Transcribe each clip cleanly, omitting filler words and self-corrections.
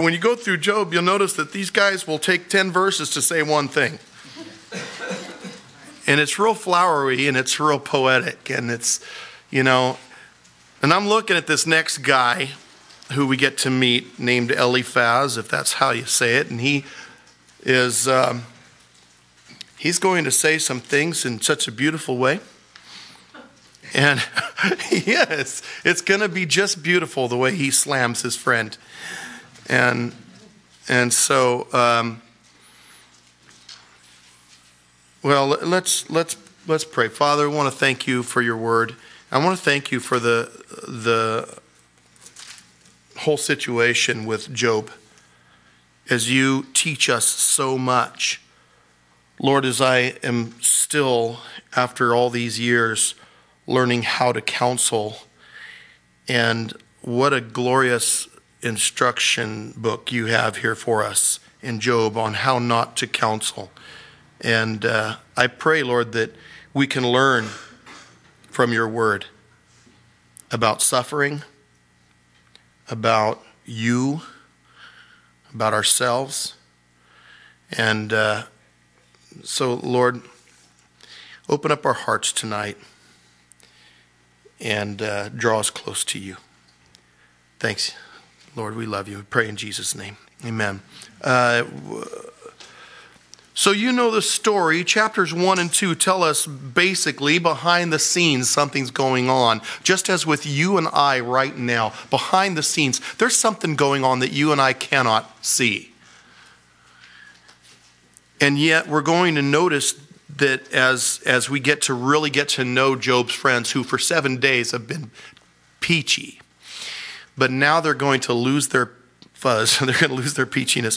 when you go through Job, you'll notice that these guys will take 10 verses to say one thing. And it's real flowery and it's real poetic. And it's, and I'm looking at this next guy who we get to meet named Eliphaz, if that's how you say it. And he is, he's going to say some things in such a beautiful way. And yes, it's going to be just beautiful the way he slams his friend. And so, well, let's pray. Father, I want to thank you for your word. I want to thank you for the whole situation with Job as you teach us so much. Lord, as I am still, after all these years, learning how to counsel, and what a glorious instruction book you have here for us in Job on how not to counsel. And I pray, Lord, that we can learn from your word about suffering, about you, about ourselves. And so, Lord, open up our hearts tonight and draw us close to you. Thanks, Lord. We love you. We pray in Jesus' name. Amen. So you know the story. Chapters 1 and 2 tell us basically behind the scenes something's going on. Just as with you and I right now, behind the scenes, there's something going on that you and I cannot see. And yet we're going to notice that as we get to really get to know Job's friends, who for 7 days have been peachy, but now they're going to lose their fuzz. They're going to lose their peachiness.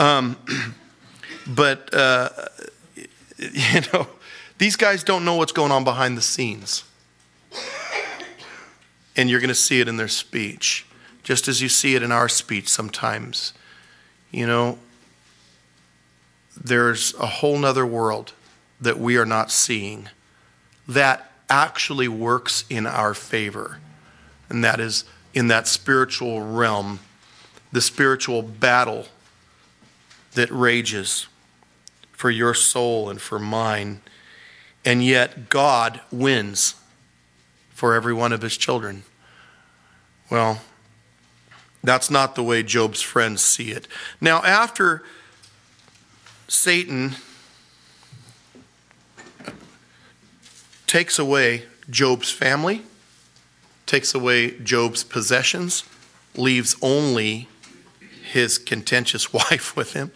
But these guys don't know what's going on behind the scenes. And you're going to see it in their speech, just as you see it in our speech sometimes. There's a whole nother world that we are not seeing that actually works in our favor. And that is in that spiritual realm, the spiritual battle that rages for your soul and for mine. And yet God wins for every one of his children. Well, that's not the way Job's friends see it. Now, after Satan takes away Job's family, takes away Job's possessions, leaves only his contentious wife with him,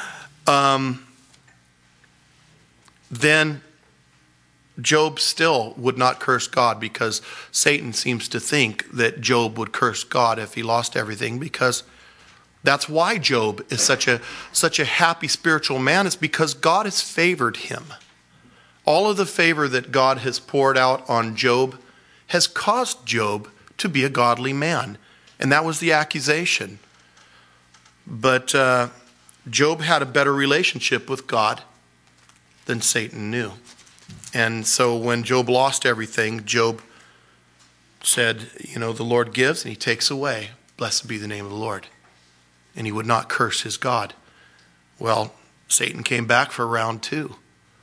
then Job still would not curse God, because Satan seems to think that Job would curse God if he lost everything, because that's why Job is such a happy spiritual man. It's because God has favored him. All of the favor that God has poured out on Job has caused Job to be a godly man. And that was the accusation. But Job had a better relationship with God than Satan knew. And so when Job lost everything, Job said, the Lord gives and he takes away. Blessed be the name of the Lord. And he would not curse his God. Well, Satan came back for round 2.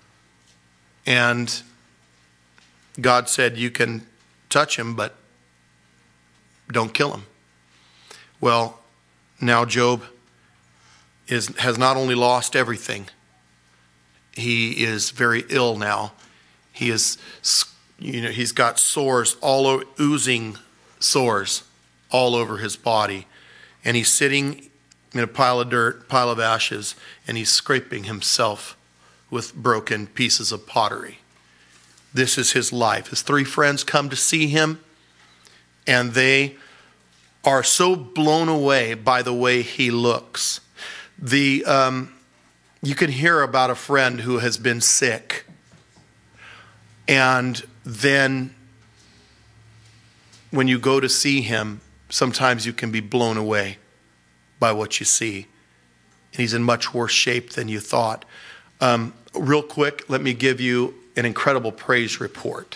And God said, you can touch him, but don't kill him. Well, now Job has not only lost everything, he is very ill now. He is, he's got sores, oozing sores all over his body. And he's sitting in a pile of dirt, pile of ashes, and he's scraping himself with broken pieces of pottery. This is his life. His 3 friends come to see him, and they are so blown away by the way he looks. You can hear about a friend who has been sick, and then when you go to see him, sometimes you can be blown away by what you see. And he's in much worse shape than you thought. Real quick, let me give you an incredible praise report.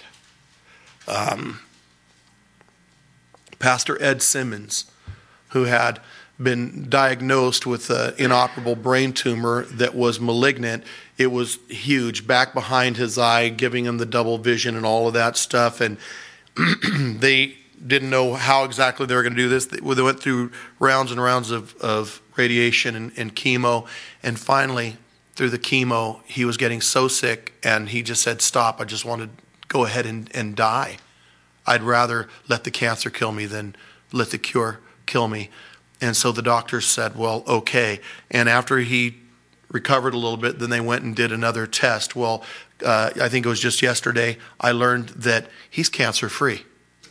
Pastor Ed Simmons, who had been diagnosed with an inoperable brain tumor that was malignant. It was huge, back behind his eye, giving him the double vision and all of that stuff. And they didn't know how exactly they were going to do this. They went through rounds and rounds of radiation and chemo. And finally, through the chemo, he was getting so sick, and he just said, stop, I just want to go ahead and die. I'd rather let the cancer kill me than let the cure kill me. And so the doctors said, well, okay. And after he recovered a little bit, then they went and did another test. Well, I think it was just yesterday, I learned that he's cancer-free.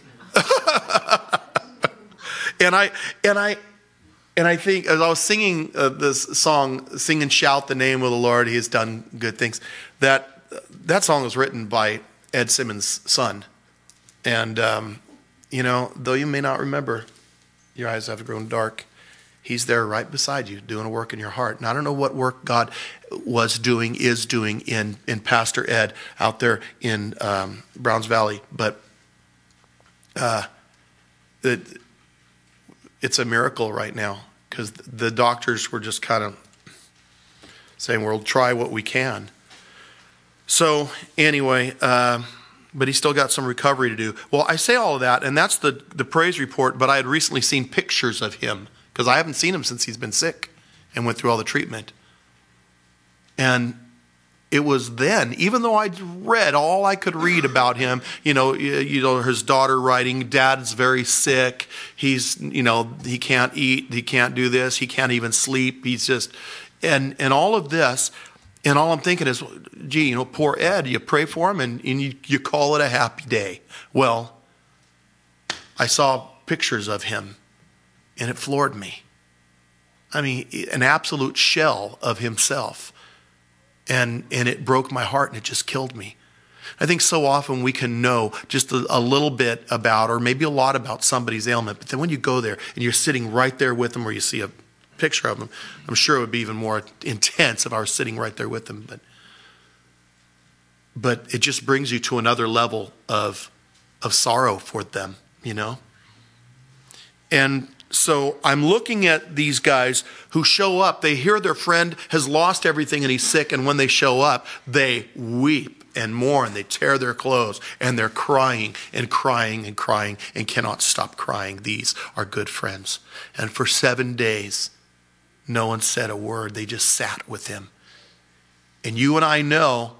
And I think, as I was singing this song, Sing and Shout the Name of the Lord, He has done good things, that song was written by Ed Simmons' son. And, though you may not remember, your eyes have grown dark, He's there right beside you doing a work in your heart. And I don't know what work God is doing in Pastor Ed out there in Browns Valley, but it's a miracle right now, because the doctors were just kind of saying, we'll try what we can. So anyway, but he's still got some recovery to do. Well, I say all of that, and that's the praise report, but I had recently seen pictures of him, because I haven't seen him since he's been sick and went through all the treatment. And it was then, even though I'd read all I could read about him, his daughter writing, Dad's very sick. He's, he can't eat, he can't do this, he can't even sleep. He's just, and all of this, and all I'm thinking is, gee, poor Ed, you pray for him and you call it a happy day. Well, I saw pictures of him, and it floored me. I mean, an absolute shell of himself. And it broke my heart, and it just killed me. I think so often we can know just a little bit about, or maybe a lot about, somebody's ailment, but then when you go there and you're sitting right there with them, or you see a picture of them, I'm sure it would be even more intense if I were sitting right there with them. But it just brings you to another level of sorrow for them, And so I'm looking at these guys who show up. They hear their friend has lost everything and he's sick. And when they show up, they weep and mourn. They tear their clothes and they're crying and crying and crying and cannot stop crying. These are good friends. And for 7 days, no one said a word. They just sat with him. And you and I know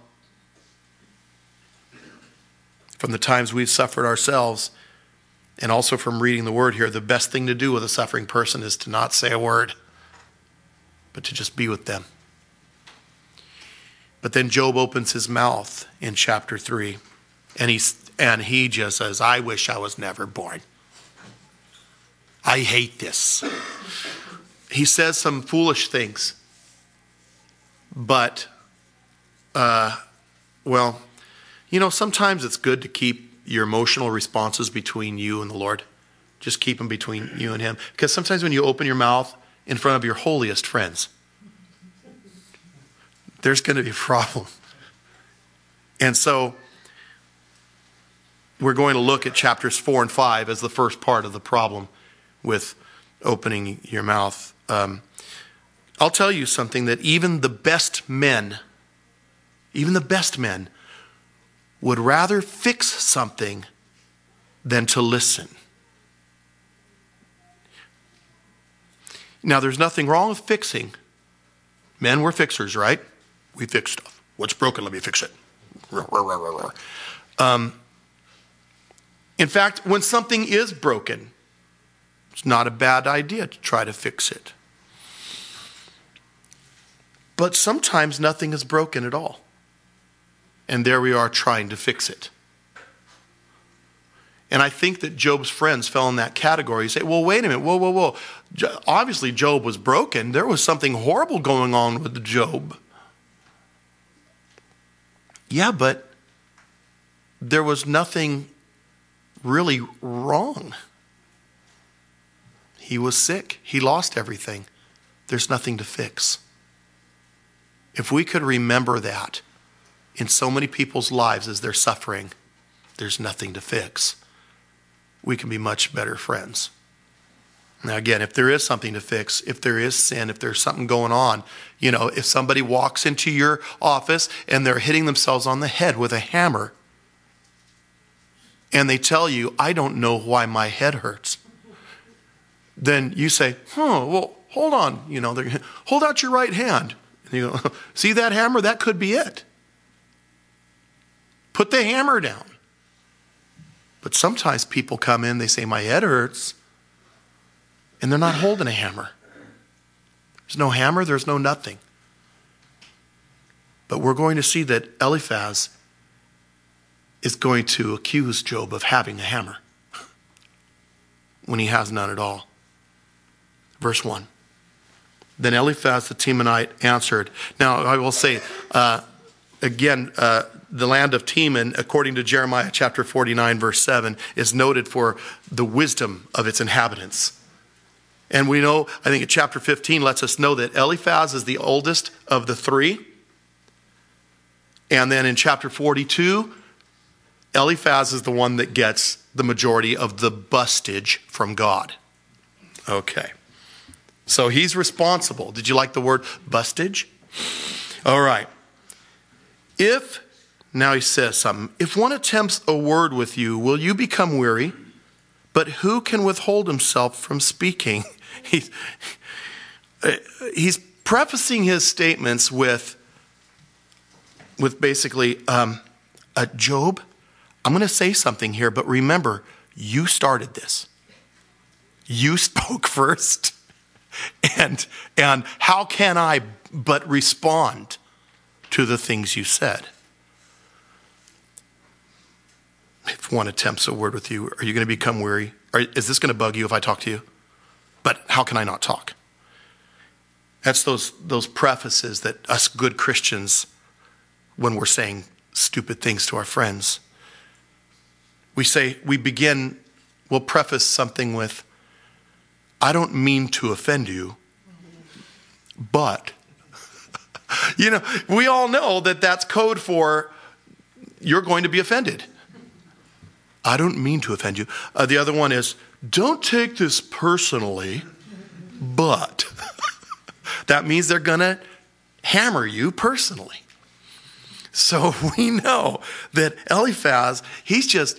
from the times we've suffered ourselves, and also from reading the word here, the best thing to do with a suffering person is to not say a word, but to just be with them. But then Job opens his mouth in chapter 3, and he just says, I wish I was never born. I hate this. He says some foolish things, but, sometimes it's good to keep your emotional responses between you and the Lord. Just keep them between you and him. Because sometimes when you open your mouth in front of your holiest friends, there's going to be a problem. And so we're going to look at chapters 4 and 5 as the first part of the problem with opening your mouth. I'll tell you something, that even the best men would rather fix something than to listen. Now, there's nothing wrong with fixing. Men, we're fixers, right? We fix stuff. What's broken, let me fix it. In fact, when something is broken, it's not a bad idea to try to fix it. But sometimes nothing is broken at all. And there we are trying to fix it. And I think that Job's friends fell in that category. You say, well, wait a minute, whoa. Obviously, Job was broken. There was something horrible going on with Job. Yeah, but there was nothing really wrong. He was sick. He lost everything. There's nothing to fix. If we could remember that in so many people's lives as they're suffering, there's nothing to fix, we can be much better friends. Now again, if there is something to fix, if there is sin, if there's something going on, if somebody walks into your office and they're hitting themselves on the head with a hammer, and they tell you, I don't know why my head hurts, then you say, well, hold on, hold out your right hand. And you go, see that hammer? That could be it. Put the hammer down. But sometimes people come in, they say, my head hurts, and they're not holding a hammer. There's no hammer, there's no nothing. But we're going to see that Eliphaz is going to accuse Job of having a hammer when he has none at all. Verse 1. Then Eliphaz the Temanite answered. Now, I will say, the land of Teman, according to Jeremiah chapter 49, verse 7, is noted for the wisdom of its inhabitants. And we know, I think chapter 15 lets us know that Eliphaz is the oldest of the three. And then in chapter 42, Eliphaz is the one that gets the majority of the bustage from God. Okay. So he's responsible. Did you like the word bustage? All right. Now he says something. If one attempts a word with you, will you become weary? But who can withhold himself from speaking? He's prefacing his statements with basically, Job, I'm going to say something here, but remember, you started this. You spoke first. And how can I but respond to the things you said? If one attempts a word with you, are you going to become weary? Is this going to bug you if I talk to you? But how can I not talk? That's those prefaces that us good Christians, when we're saying stupid things to our friends, we'll preface something with, I don't mean to offend you, but, we all know that that's code for you're going to be offended. I don't mean to offend you. The other one is, don't take this personally, but. That means they're going to hammer you personally. So we know that Eliphaz, he's just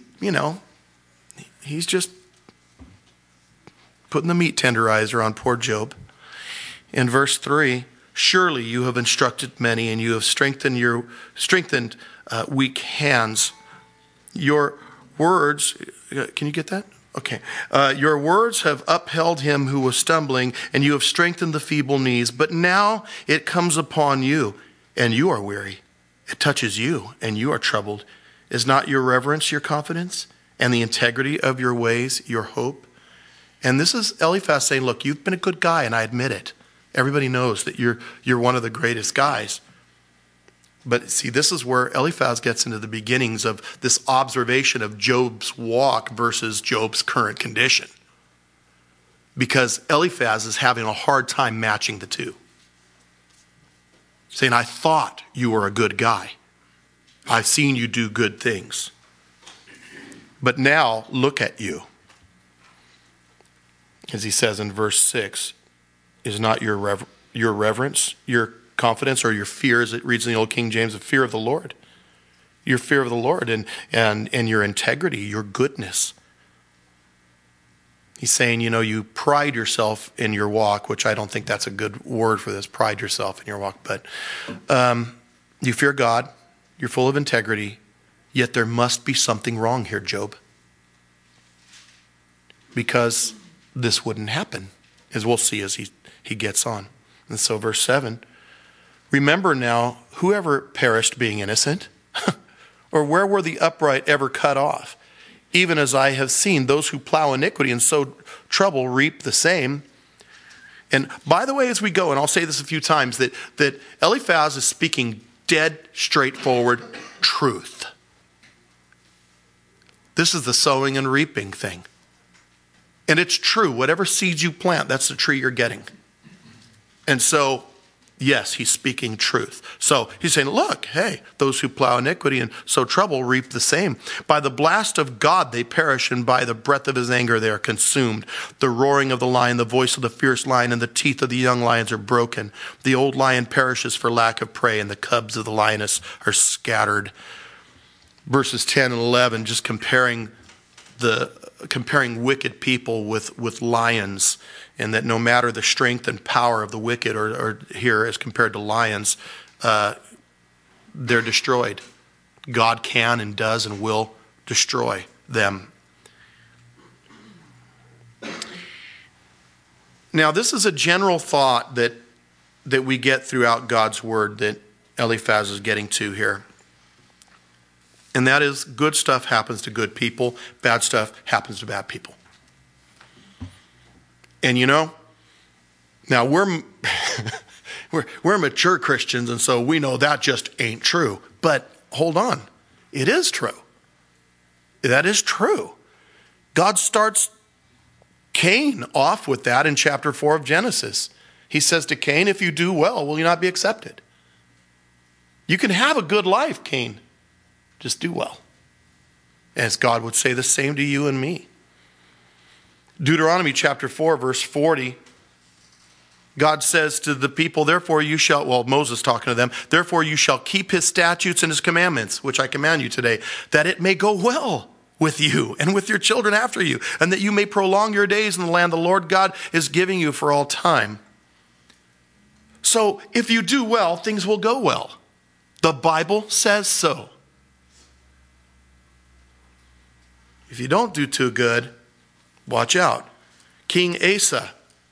putting the meat tenderizer on poor Job. In verse 3, surely you have instructed many and you have strengthened weak hands. Your words, can you get that? Okay. Your words have upheld him who was stumbling, and you have strengthened the feeble knees. But now it comes upon you, and you are weary. It touches you, and you are troubled. Is not your reverence your confidence, and the integrity of your ways your hope? And this is Eliphaz saying, look, you've been a good guy, and I admit it. Everybody knows that you're one of the greatest guys. But see, this is where Eliphaz gets into the beginnings of this observation of Job's walk versus Job's current condition. Because Eliphaz is having a hard time matching the two. Saying, I thought you were a good guy. I've seen you do good things. But now, look at you. As he says in verse 6, is not your reverence, your confidence, or your fear, as it reads in the Old King James, the fear of the Lord. Your fear of the Lord and your integrity, your goodness. He's saying, you pride yourself in your walk, which I don't think that's a good word for this, pride yourself in your walk. But you fear God, you're full of integrity, yet there must be something wrong here, Job. Because this wouldn't happen, as we'll see as he gets on. And so verse 7, remember now, whoever perished being innocent, or where were the upright ever cut off? Even as I have seen, those who plow iniquity and sow trouble reap the same. And by the way, as we go, and I'll say this a few times, that Eliphaz is speaking dead, straightforward truth. This is the sowing and reaping thing. And it's true. Whatever seeds you plant, that's the tree you're getting. And so Yes, he's speaking truth. So he's saying, look, hey, those who plow iniquity and sow trouble reap the same. By the blast of God they perish, and by the breath of his anger they are consumed. The roaring of the lion, the voice of the fierce lion, and the teeth of the young lions are broken. The old lion perishes for lack of prey, and the cubs of the lioness are scattered. Verses 10 and 11, just comparing wicked people with lions, and that no matter the strength and power of the wicked, or here as compared to lions, they're destroyed. God can and does and will destroy them. Now, this is a general thought that we get throughout God's word that Eliphaz is getting to here. And that is, good stuff happens to good people, bad stuff happens to bad people. And now we're mature Christians, and so we know that just ain't true. But hold on, it is true. That is true. God starts Cain off with that in chapter 4 of Genesis. He says to Cain, if you do well, will you not be accepted? You can have a good life, Cain. Just do well. As God would say the same to you and me. Deuteronomy chapter 4, verse 40, God says to the people, therefore you shall, Moses talking to them, therefore you shall keep his statutes and his commandments, which I command you today, that it may go well with you and with your children after you, and that you may prolong your days in the land the Lord God is giving you for all time. So if you do well, things will go well. The Bible says so. If you don't do too good, watch out. King Asa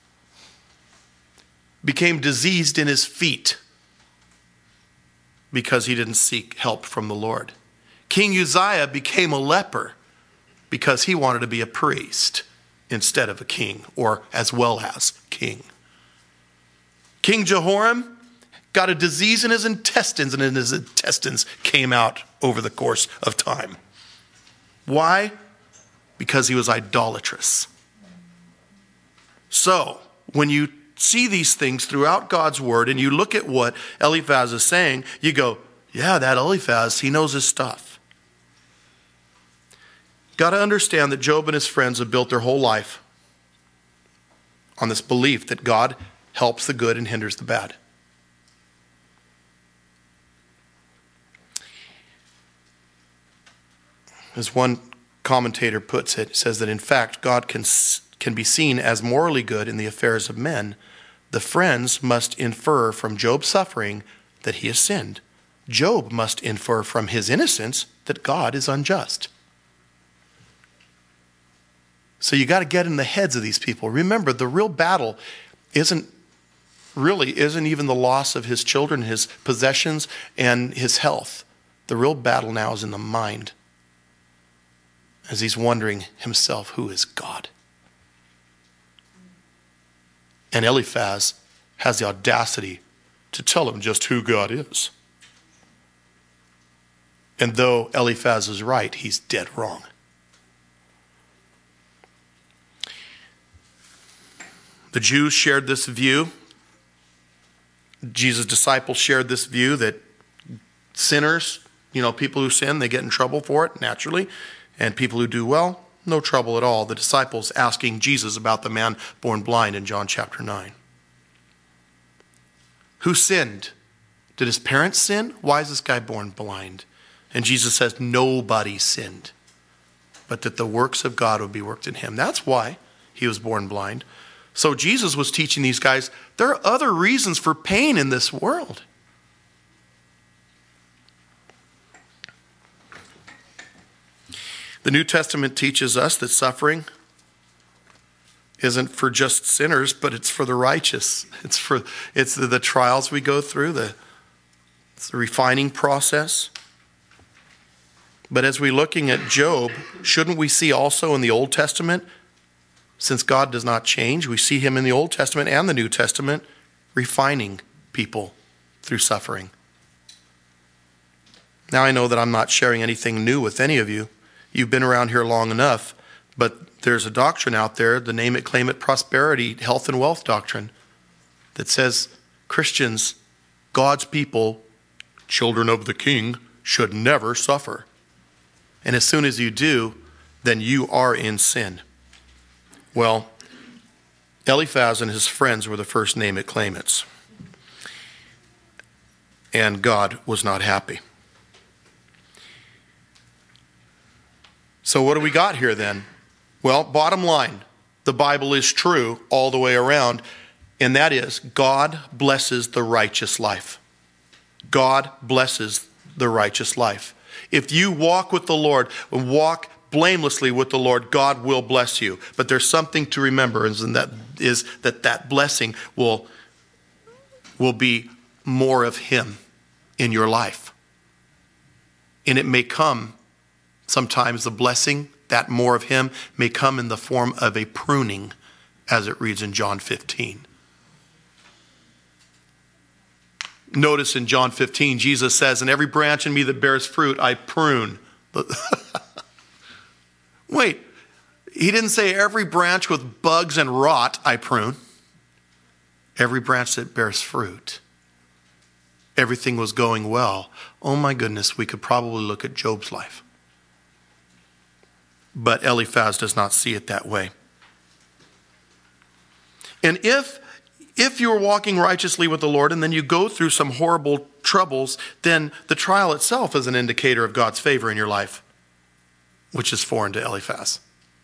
became diseased in his feet because he didn't seek help from the Lord. King Uzziah became a leper because he wanted to be a priest instead of a king, or as well as king. King Jehoram got a disease in his intestines, and his intestines came out over the course of time. Why? Because he was idolatrous. So, when you see these things throughout God's word and you look at what Eliphaz is saying, you go, yeah, that Eliphaz, he knows his stuff. Got to understand that Job and his friends have built their whole life on this belief that God helps the good and hinders the bad. As one commentator puts it, says that in fact God can be seen as morally good in the affairs of men. The friends must infer from Job's suffering that he has sinned. Job must infer from his innocence that God is unjust. So you got to get in the heads of these people. Remember, the real battle isn't even the loss of his children, his possessions, and his health. The real battle now is in the mind, as he's wondering himself, who is God? And Eliphaz has the audacity to tell him just who God is. And though Eliphaz is right, he's dead wrong. The Jews shared this view. Jesus' disciples shared this view that sinners, people who sin, they get in trouble for it naturally. And people who do well, no trouble at all. The disciples asking Jesus about the man born blind in John chapter 9. Who sinned? Did his parents sin? Why is this guy born blind? And Jesus says, nobody sinned, but that the works of God would be worked in him. That's why he was born blind. So Jesus was teaching these guys, there are other reasons for pain in this world. The New Testament teaches us that suffering isn't for just sinners, but it's for the righteous. It's the trials we go through, it's the refining process. But as we're looking at Job, shouldn't we see also in the Old Testament, since God does not change, we see him in the Old Testament and the New Testament refining people through suffering. Now I know that I'm not sharing anything new with any of you. You've been around here long enough, but there's a doctrine out there, the name it, claim it, prosperity, health and wealth doctrine, that says Christians God's people, children of the king, should never suffer. And as soon as you do, then you are in sin. Well, Eliphaz and his friends were the first name it claimants. And God was not happy. So what do we got here then? Well, bottom line, the Bible is true all the way around, and that is God blesses the righteous life. God blesses the righteous life. If you walk with the Lord, walk blamelessly with the Lord, God will bless you. But there's something to remember, and that is that blessing will be more of Him in your life. And it may come, sometimes the blessing, that more of Him, may come in the form of a pruning, as it reads in John 15. Notice in John 15, Jesus says, "And every branch in me that bears fruit, I prune." Wait, He didn't say every branch with bugs and rot, I prune. Every branch that bears fruit. Everything was going well. Oh my goodness, we could probably look at Job's life. But Eliphaz does not see it that way. And if you're walking righteously with the Lord and then you go through some horrible troubles, then the trial itself is an indicator of God's favor in your life, which is foreign to Eliphaz.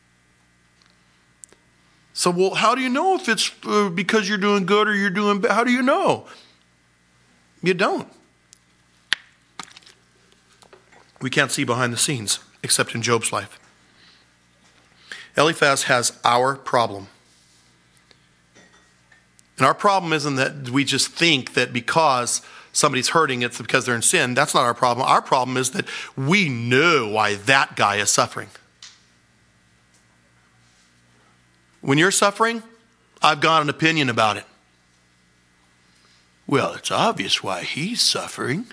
So, well, how do you know if it's because you're doing good or you're doing bad? How do you know? You don't. We can't see behind the scenes, except in Job's life. Eliphaz has our problem. And our problem isn't that we just think that because somebody's hurting, it's because they're in sin. That's not our problem. Our problem is that we know why that guy is suffering. When you're suffering, I've got an opinion about it. Well, it's obvious why he's suffering.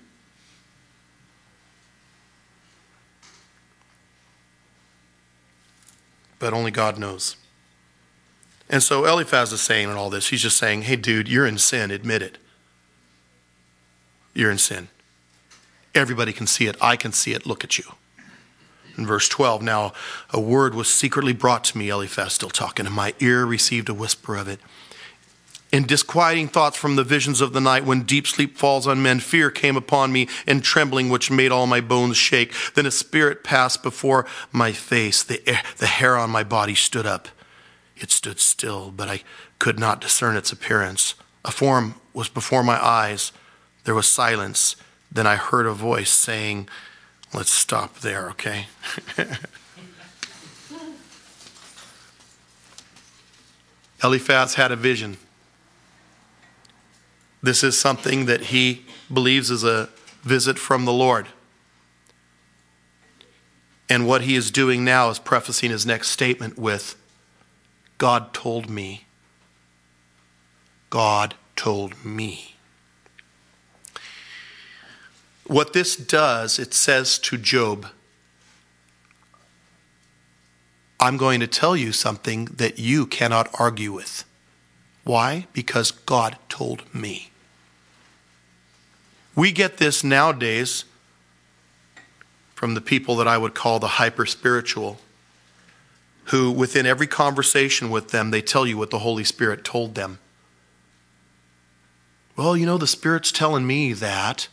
But only God knows. And so Eliphaz is saying in all this, he's just saying, hey dude, you're in sin, admit it. You're in sin. Everybody can see it, I can see it, look at you. In verse 12, now a word was secretly brought to me, Eliphaz still talking, and my ear received a whisper of it. In disquieting thoughts from the visions of the night, when deep sleep falls on men, fear came upon me, and trembling which made all my bones shake. Then a spirit passed before my face. The hair on my body stood up. It stood still, but I could not discern its appearance. A form was before my eyes. There was silence. Then I heard a voice saying, let's stop there, okay? Eliphaz had a vision. This is something that he believes is a visit from the Lord. And what he is doing now is prefacing his next statement with, God told me. God told me. What this does, it says to Job, I'm going to tell you something that you cannot argue with. Why? Because God told me. We get this nowadays from the people that I would call the hyper-spiritual, who within every conversation with them, they tell you what the Holy Spirit told them. Well, you know, the Spirit's telling me that.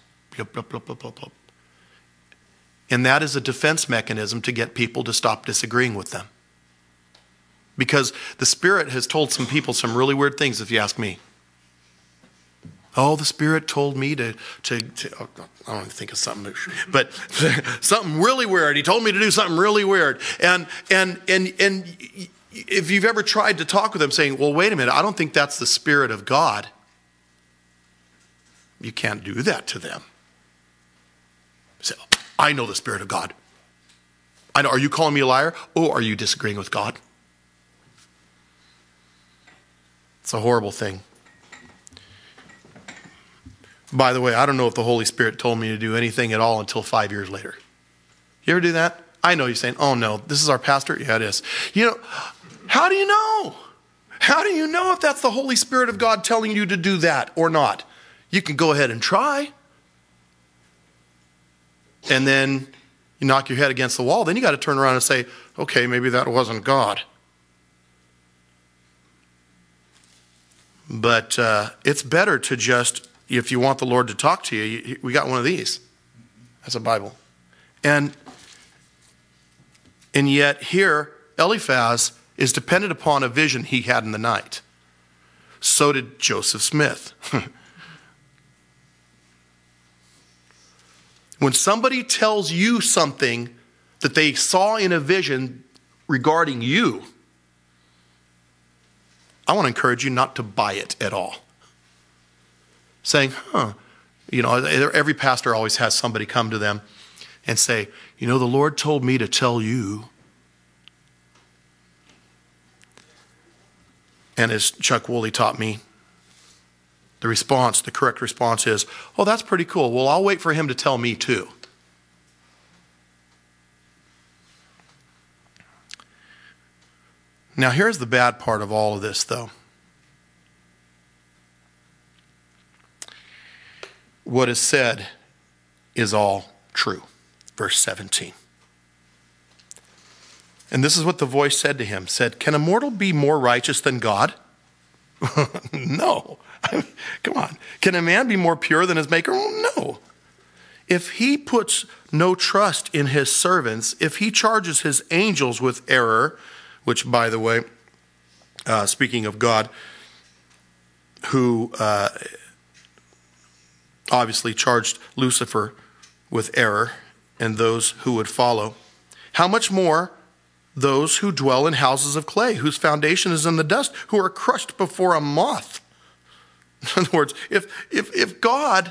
And that is a defense mechanism to get people to stop disagreeing with them. Because the Spirit has told some people some really weird things, if you ask me. Oh, the Spirit told me to I don't even think of something, but something really weird. He told me to do something really weird. And if you've ever tried to talk with them saying, well, wait a minute, I don't think that's the Spirit of God. You can't do that to them. Say, I know the Spirit of God. I know. Are you calling me a liar? Oh, are you disagreeing with God? It's a horrible thing. By the way, I don't know if the Holy Spirit told me to do anything at all until 5 years later. You ever do that? I know you're saying, oh no, this is our pastor? Yeah, it is. You know, how do you know? How do you know if that's the Holy Spirit of God telling you to do that or not? You can go ahead and try. And then you knock your head against the wall. Then you got to turn around and say, okay, maybe that wasn't God. But it's better to just, if you want the Lord to talk to you, we got one of these. That's a Bible. And yet here, Eliphaz is dependent upon a vision he had in the night. So did Joseph Smith. When somebody tells you something that they saw in a vision regarding you, I want to encourage you not to buy it at all. Saying, every pastor always has somebody come to them and say, the Lord told me to tell you. And as Chuck Woolley taught me, the correct response is, oh, that's pretty cool. Well, I'll wait for him to tell me too. Now, here's the bad part of all of this, though. What is said is all true. Verse 17. And this is what the voice said to him, said, can a mortal be more righteous than God? No. Come on. Can a man be more pure than his maker? No. If he puts no trust in his servants, if he charges his angels with error, which, by the way, speaking of God, who obviously charged Lucifer with error and those who would follow, how much more those who dwell in houses of clay, whose foundation is in the dust, who are crushed before a moth? In other words, if God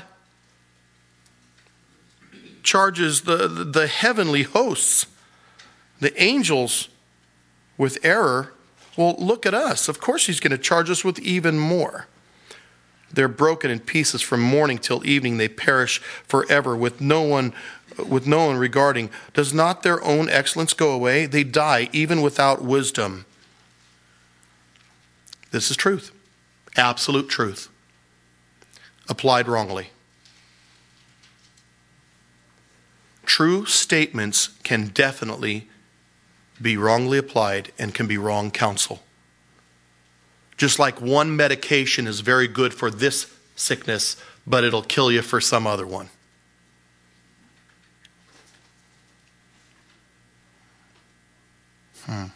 charges the heavenly hosts, the angels, with error, well, look at us. Of course he's going to charge us with even more. They're broken in pieces from morning till evening. They perish forever with no one regarding. Does not their own excellence go away? They die even without wisdom. This is truth. Absolute truth. Applied wrongly. True statements can definitely be wrongly applied and can be wrong counsel. Just like one medication is very good for this sickness, but it'll kill you for some other one. I'm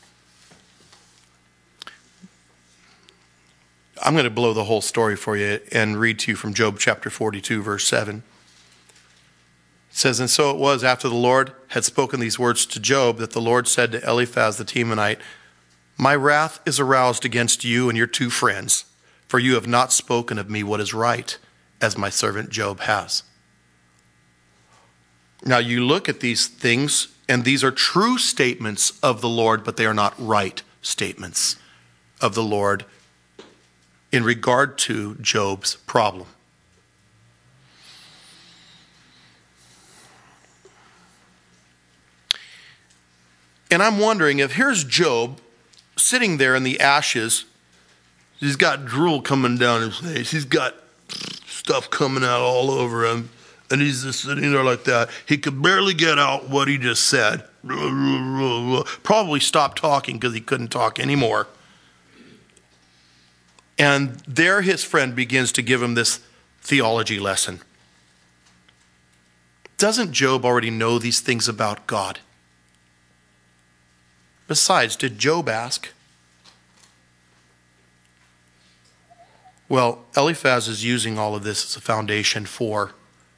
going to blow the whole story for you and read to you from Job chapter 42, verse 7. It says, and so it was after the Lord had spoken these words to Job that the Lord said to Eliphaz the Temanite, my wrath is aroused against you and your two friends, for you have not spoken of me what is right, as my servant Job has. Now you look at these things, and these are true statements of the Lord, but they are not right statements of the Lord in regard to Job's problem. And I'm wondering if here's Job sitting there in the ashes. He's got drool coming down his face. He's got stuff coming out all over him. And he's just sitting there like that. He could barely get out what he just said. Probably stopped talking because he couldn't talk anymore. And there his friend begins to give him this theology lesson. Doesn't Job already know these things about God? Besides, did Job ask? Well, Eliphaz is using all of this as a foundation for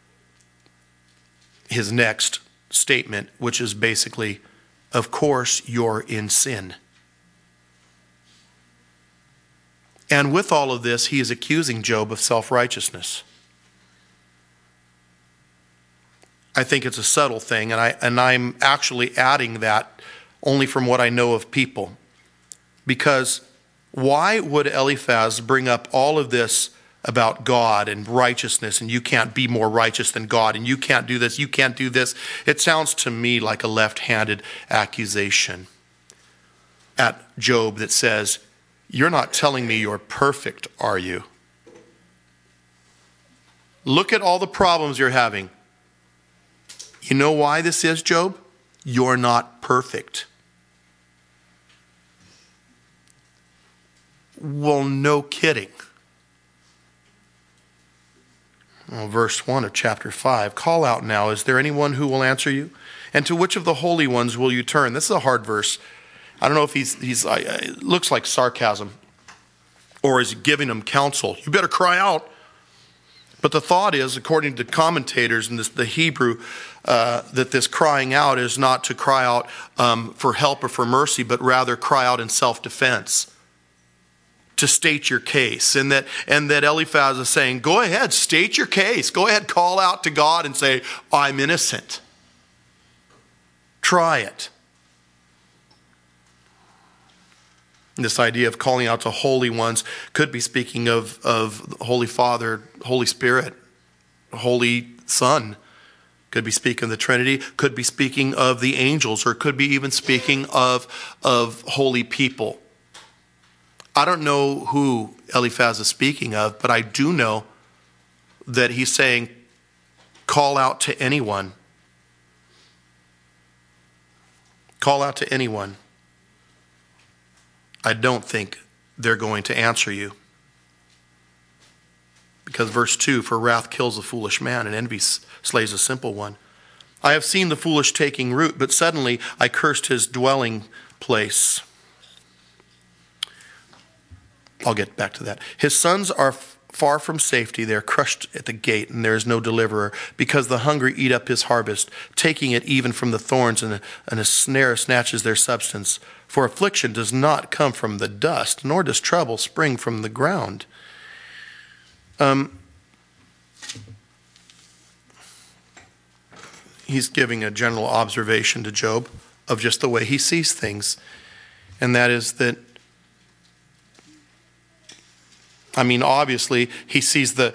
his next statement, which is basically, of course, you're in sin. And with all of this, he is accusing Job of self-righteousness. I think it's a subtle thing, and I'm actually adding that only from what I know of people. Because why would Eliphaz bring up all of this about God and righteousness, and you can't be more righteous than God, and you can't do this, you can't do this? It sounds to me like a left-handed accusation at Job that says, you're not telling me you're perfect, are you? Look at all the problems you're having. You know why this is, Job? You're not perfect. Well, no kidding. Well, verse 1 of chapter 5, call out now, is there anyone who will answer you? And to which of the holy ones will you turn? This is a hard verse. I don't know if it looks like sarcasm, or is he giving them counsel? You better cry out. But the thought is, according to commentators in the Hebrew, that this crying out is not to cry out for help or for mercy, but rather cry out in self-defense, to state your case. And that Eliphaz is saying, go ahead, state your case. Go ahead, call out to God and say, I'm innocent. Try it. This idea of calling out to holy ones could be speaking of Holy Father, Holy Spirit, Holy Son. Could be speaking of the Trinity, could be speaking of the angels, or could be even speaking of holy people. I don't know who Eliphaz is speaking of, but I do know that he's saying, call out to anyone. Call out to anyone. I don't think they're going to answer you. Because verse 2, for wrath kills a foolish man, and envy slays a simple one. I have seen the foolish taking root, but suddenly I cursed his dwelling place. I'll get back to that. His sons are far from safety. They are crushed at the gate, and there is no deliverer, because the hungry eat up his harvest, taking it even from the thorns, and a snare snatches their substance. For affliction does not come from the dust, nor does trouble spring from the ground. He's giving a general observation to Job of just the way he sees things. And that is that, obviously he sees the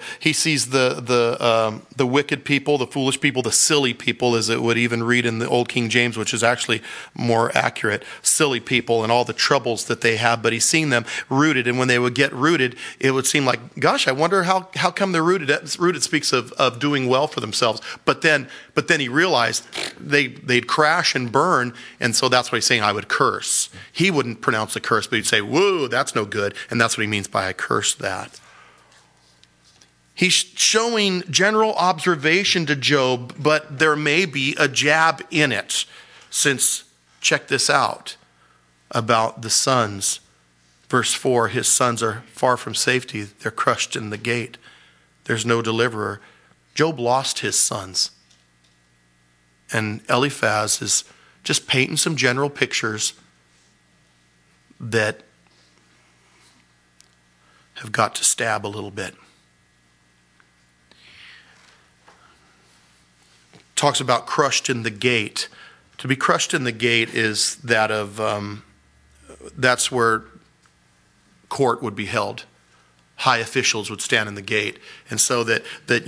wicked people, the foolish people, the silly people, as it would even read in the Old King James, which is actually more accurate. Silly people and all the troubles that they have, but he's seeing them rooted. And when they would get rooted, it would seem like, gosh, I wonder how come they're rooted. Rooted speaks of doing well for themselves. But then he realized they'd crash and burn, and so that's what he's saying. I would curse. He wouldn't pronounce a curse, but he'd say, "Whoa, that's no good," and that's what he means by "I curse that." He's showing general observation to Job, but there may be a jab in it. Since, check this out about the sons. Verse 4, his sons are far from safety. They're crushed in the gate. There's no deliverer. Job lost his sons. And Eliphaz is just painting some general pictures that have got to stab a little bit. Talks about crushed in the gate. To be crushed in the gate is that of, that's where court would be held. High officials would stand in the gate. And so that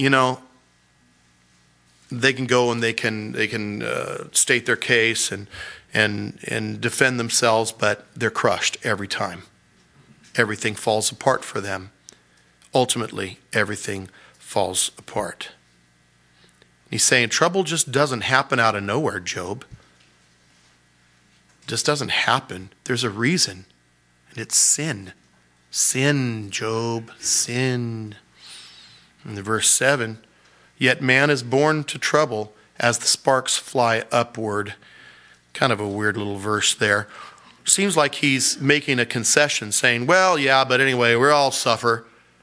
they can go and they can state their case and defend themselves, but they're crushed every time. Everything falls apart for them. Ultimately, everything falls apart. He's saying trouble just doesn't happen out of nowhere, Job. It just doesn't happen. There's a reason, and it's sin. Sin, Job, sin. In verse 7, yet man is born to trouble as the sparks fly upward. Kind of a weird little verse there. Seems like he's making a concession, saying, well, yeah, but anyway, we all suffer.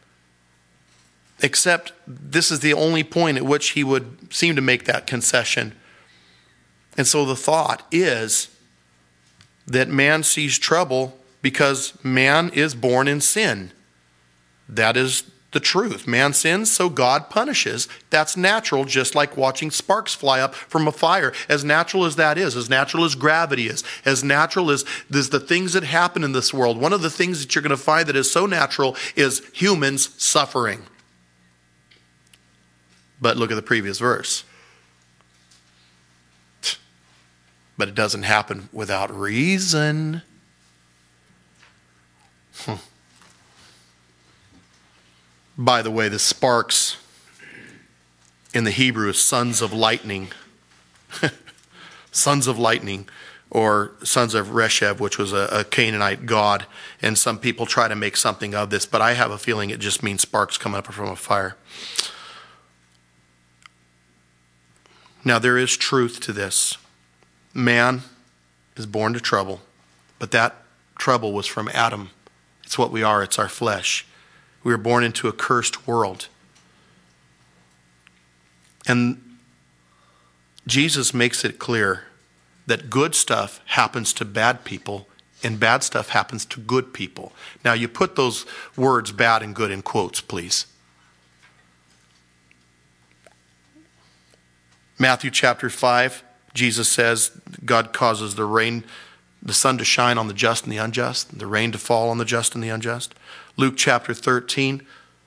Except this is the only point at which he would seem to make that concession. And so the thought is that man sees trouble because man is born in sin. That is the truth. Man sins, so God punishes. That's natural, just like watching sparks fly up from a fire. As natural as that is, as natural as gravity is, as natural as the things that happen in this world. One of the things that you're going to find that is so natural is humans suffering. But look at the previous verse. But it doesn't happen without reason. By the way, the sparks in the Hebrew is sons of lightning. Sons of lightning, or sons of Reshev, which was a Canaanite god. And some people try to make something of this, but I have a feeling it just means sparks coming up from a fire. Now, there is truth to this. Man is born to trouble, but that trouble was from Adam. It's what we are. It's our flesh. We were born into a cursed world. And Jesus makes it clear that good stuff happens to bad people and bad stuff happens to good people. Now, you put those words bad and good in quotes, please. Matthew chapter 5, Jesus says God causes the sun to shine on the just and the unjust, the rain to fall on the just and the unjust. Luke chapter 13,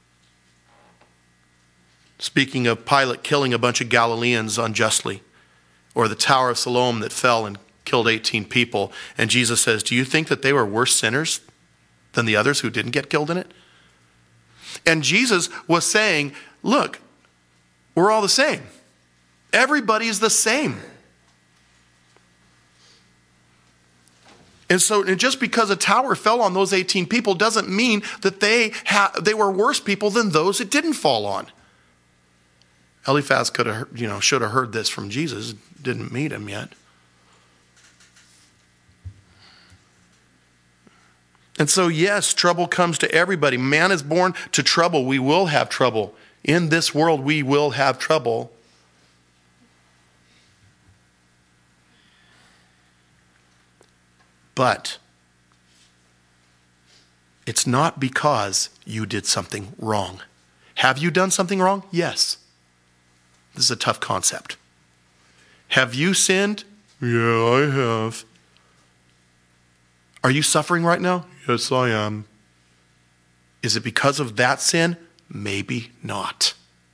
speaking of Pilate killing a bunch of Galileans unjustly, or the Tower of Siloam that fell and killed 18 people, and Jesus says, do you think that they were worse sinners than the others who didn't get killed in it? And Jesus was saying, look, we're all the same. Everybody's the same. And so just because a tower fell on those 18 people doesn't mean that they were worse people than those it didn't fall on. Eliphaz should have heard this from Jesus, didn't meet him yet. And so, yes, trouble comes to everybody. Man is born to trouble. We will have trouble. In this world, we will have trouble. But it's not because you did something wrong. Have you done something wrong? Yes. This is a tough concept. Have you sinned? Yeah, I have. Are you suffering right now? Yes, I am. Is it because of that sin? Maybe not.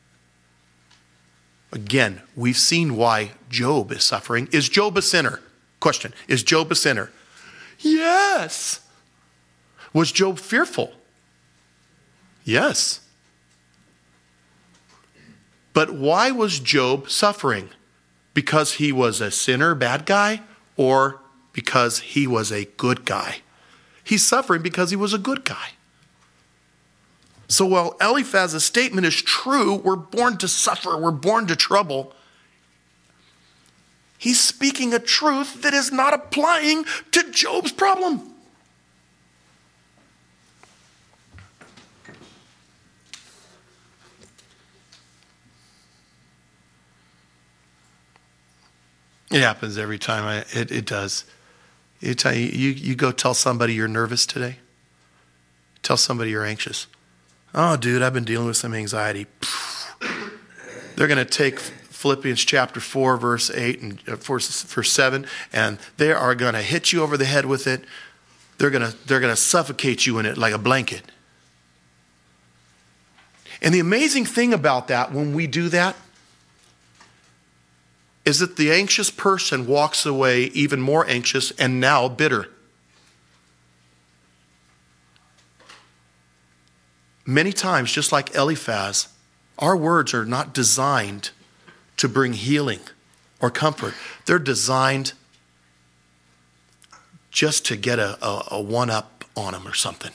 Again, we've seen why Job is suffering. Is Job a sinner? Question, is Job a sinner? Yes. Was Job fearful? Yes. But why was Job suffering? Because he was a sinner, bad guy, or because he was a good guy? He's suffering because he was a good guy. So while Eliphaz's statement is true, we're born to suffer, we're born to trouble, he's speaking a truth that is not applying to Job's problem. It happens every time. It does. You go tell somebody you're nervous today. Tell somebody you're anxious. Oh, dude, I've been dealing with some anxiety. They're going to take Philippians chapter 4, verse 8 and verse 7, and they are going to hit you over the head with it. They're going to suffocate you in it like a blanket. And the amazing thing about that, when we do that, is that the anxious person walks away even more anxious and now bitter. Many times, just like Eliphaz, our words are not designed to bring healing or comfort. They're designed just to get a one-up on them or something.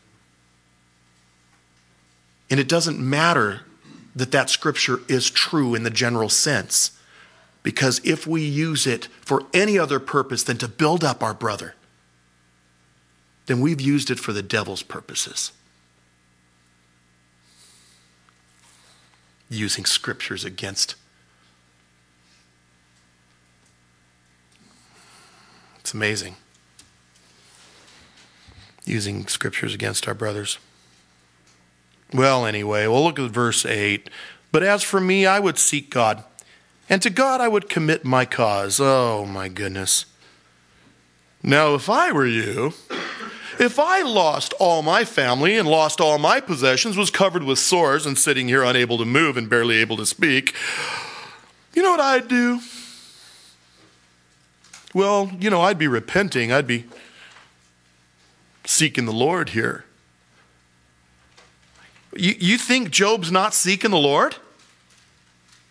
And it doesn't matter that scripture is true in the general sense, because if we use it for any other purpose than to build up our brother, then we've used it for the devil's purposes. Using scriptures against. It's amazing. Using scriptures against our brothers. Well, anyway, we'll look at verse 8. But as for me, I would seek God, and to God I would commit my cause. Oh, my goodness. Now, if I were you, if I lost all my family and lost all my possessions, was covered with sores and sitting here unable to move and barely able to speak, you know what I'd do? Well, I'd be repenting. I'd be seeking the Lord here. You think Job's not seeking the Lord?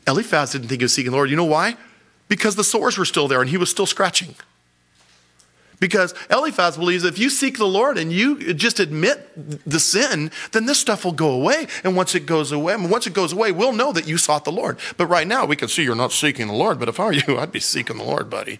Eliphaz didn't think he was seeking the Lord. You know why? Because the sores were still there and he was still scratching. Because Eliphaz believes if you seek the Lord and you just admit the sin, then this stuff will go away. And once it goes away, we'll know that you sought the Lord. But right now we can see you're not seeking the Lord. But if I were you, I'd be seeking the Lord, buddy.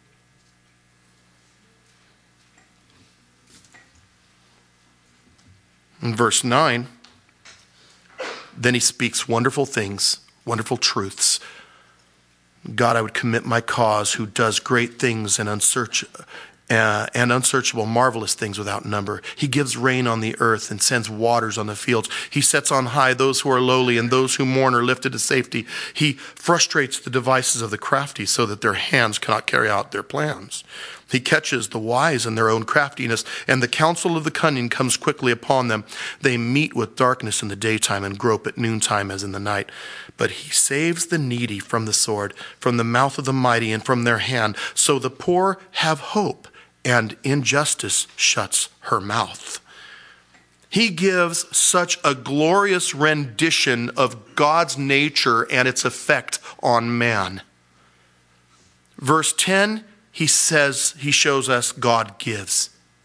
In verse 9, then he speaks wonderful things, wonderful truths. God, I would commit my cause, who does great things and unsearchable, marvelous things without number. He gives rain on the earth and sends waters on the fields. He sets on high those who are lowly, and those who mourn are lifted to safety. He frustrates the devices of the crafty so that their hands cannot carry out their plans. He catches the wise in their own craftiness, and the counsel of the cunning comes quickly upon them. They meet with darkness in the daytime and grope at noontime as in the night. But he saves the needy from the sword, from the mouth of the mighty, and from their hand. So the poor have hope, and injustice shuts her mouth. He gives such a glorious rendition of God's nature and its effect on man. Verse 10, he shows us God gives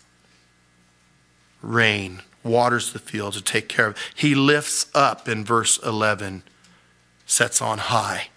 rain, waters the fields to take care of. He lifts up in verse 11, sets on high.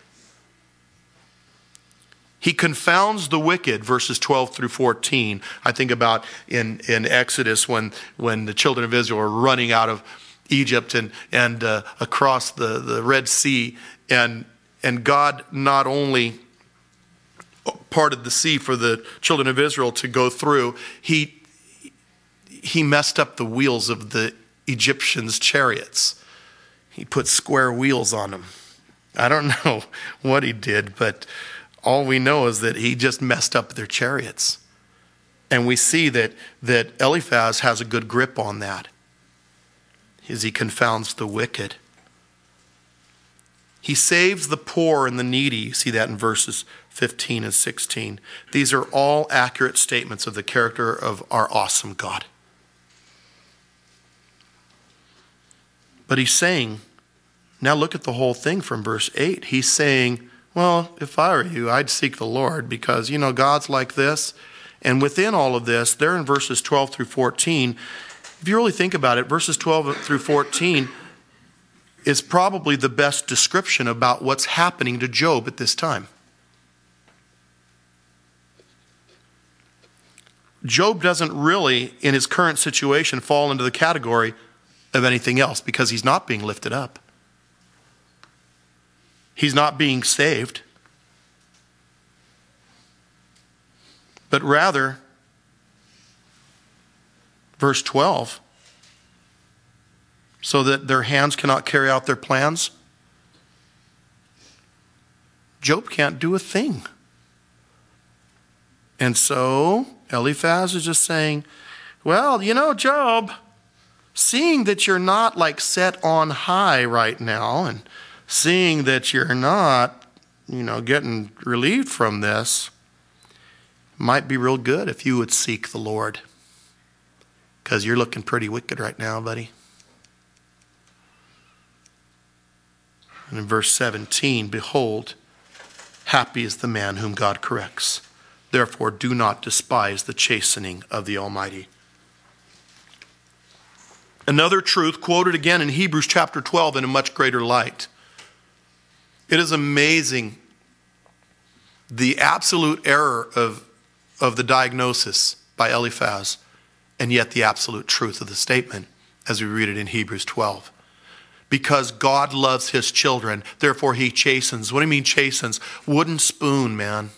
He confounds the wicked, verses 12 through 14. I think about in Exodus when the children of Israel are running out of Egypt and across the Red Sea, and God not only parted the sea for the children of Israel to go through, he messed up the wheels of the Egyptians' chariots. He put square wheels on them. I don't know what he did, but all we know is that he just messed up their chariots. And we see that Eliphaz has a good grip on that, as he confounds the wicked. He saves the poor and the needy. You see that in verses 15 and 16. These are all accurate statements of the character of our awesome God. But he's saying, now look at the whole thing from verse 8. He's saying, well, if I were you, I'd seek the Lord because, God's like this. And within all of this, there in verses 12 through 14, if you really think about it, verses 12 through 14 is probably the best description about what's happening to Job at this time. Job doesn't really, in his current situation, fall into the category of anything else because he's not being lifted up. He's not being saved. But rather, verse 12, so that their hands cannot carry out their plans. Job can't do a thing. And so Eliphaz is just saying, well, Job, seeing that you're not like set on high right now, and seeing that you're not, getting relieved from this, might be real good if you would seek the Lord. Because you're looking pretty wicked right now, buddy. And in verse 17, behold, happy is the man whom God corrects. Therefore, do not despise the chastening of the Almighty. Another truth quoted again in Hebrews chapter 12 in a much greater light. It is amazing the absolute error of the diagnosis by Eliphaz, and yet the absolute truth of the statement as we read it in Hebrews 12. Because God loves his children, therefore he chastens. What do you mean chastens? Wooden spoon, man.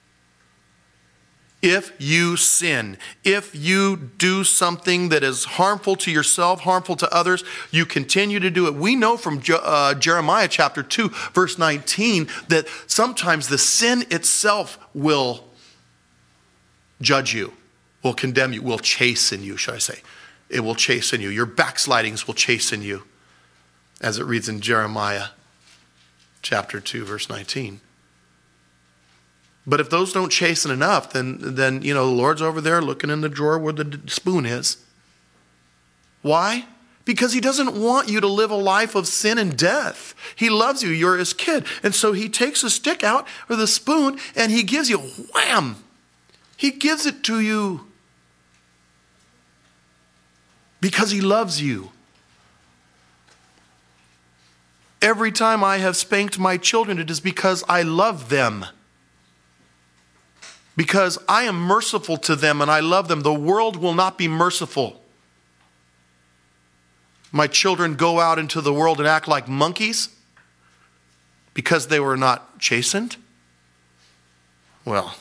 If you sin, if you do something that is harmful to yourself, harmful to others, you continue to do it. We know from Jeremiah chapter 2, verse 19, that sometimes the sin itself will judge you, will condemn you, will chasten you, should I say. It will chasten you. Your backslidings will chasten you, as it reads in Jeremiah chapter 2, verse 19. But if those don't chasten enough, then the Lord's over there looking in the drawer where the spoon is. Why? because he doesn't want you to live a life of sin and death. He loves you. You're his kid. And so he takes a stick out or the spoon and he gives you, wham! He gives it to you because he loves you. Every time I have spanked my children, it is because I love them. Because I am merciful to them and I love them. The world will not be merciful. My children go out into the world and act like monkeys because they were not chastened. Well,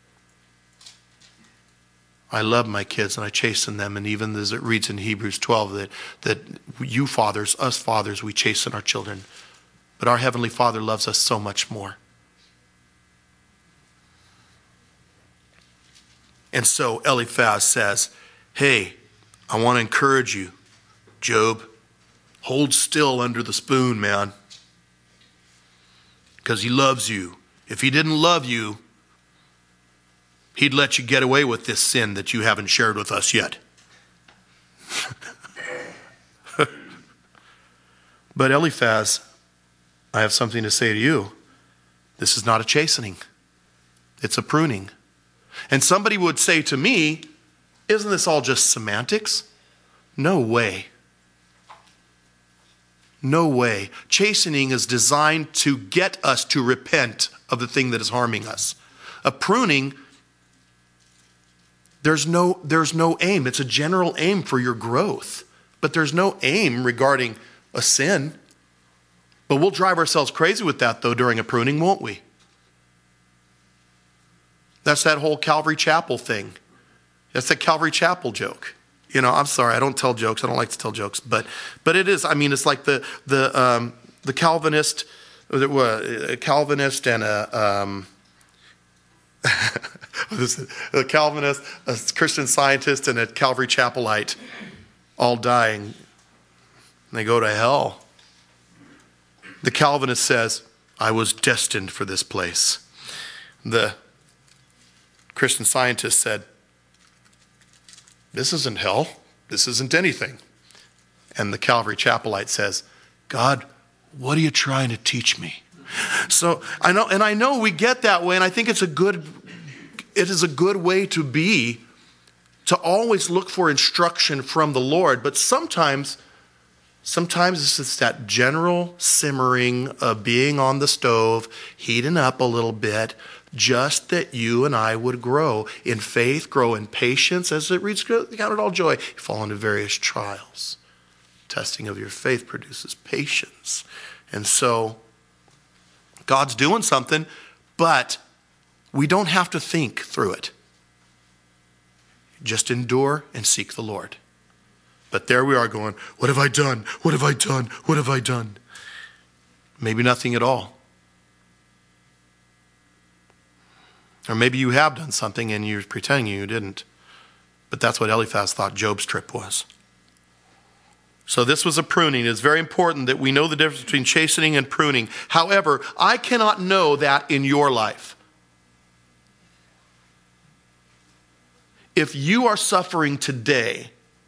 I love my kids and I chasten them. And even as it reads in Hebrews 12 that you fathers, us fathers, we chasten our children. But our Heavenly Father loves us so much more. And so Eliphaz says, hey, I want to encourage you, Job, hold still under the spoon, man. Because he loves you. If he didn't love you, he'd let you get away with this sin that you haven't shared with us yet. But Eliphaz, I have something to say to you. This is not a chastening. It's a pruning. And somebody would say to me, isn't this all just semantics? No way. No way. Chastening is designed to get us to repent of the thing that is harming us. A pruning, there's no aim. It's a general aim for your growth. But there's no aim regarding a sin. But we'll drive ourselves crazy with that, though, during a pruning, won't we? That's that whole Calvary Chapel thing. That's the Calvary Chapel joke. You know, I'm sorry, I don't tell jokes. I don't like to tell jokes, but it is. I mean, it's like the Calvinist, a Calvinist and a Calvinist, a Christian Scientist, and a Calvary Chapelite all dying. And they go to hell. The Calvinist says, "I was destined for this place." The Christian Scientist said, "This isn't hell. This isn't anything." And the Calvary Chapelite says, "God, what are you trying to teach me?" So I know we get that way, and I think it is a good way to be, to always look for instruction from the Lord. But sometimes it's just that general simmering of being on the stove, heating up a little bit, just that you and I would grow in faith, grow in patience. As it reads, count it all joy. You fall into various trials. Testing of your faith produces patience. And so God's doing something, but we don't have to think through it. Just endure and seek the Lord. But there we are going, what have I done? What have I done? What have I done? Maybe nothing at all. Or maybe you have done something and you're pretending you didn't. But that's what Eliphaz thought Job's trip was. So this was a pruning. It's very important that we know the difference between chastening and pruning. However, I cannot know that in your life. If you are suffering today,